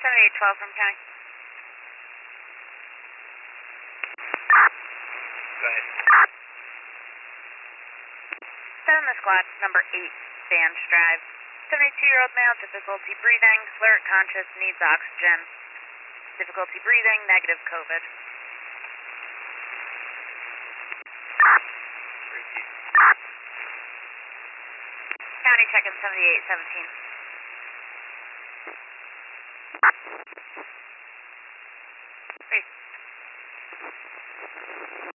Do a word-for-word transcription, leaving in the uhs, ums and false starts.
seventy-eight twelve from county. Go ahead. Seven the squad, number eight, Banch Drive. seventy-two-year-old male, difficulty breathing, alert, conscious, needs oxygen. Difficulty breathing, negative COVID. Repeat. County check-in seventy-eight seventeen.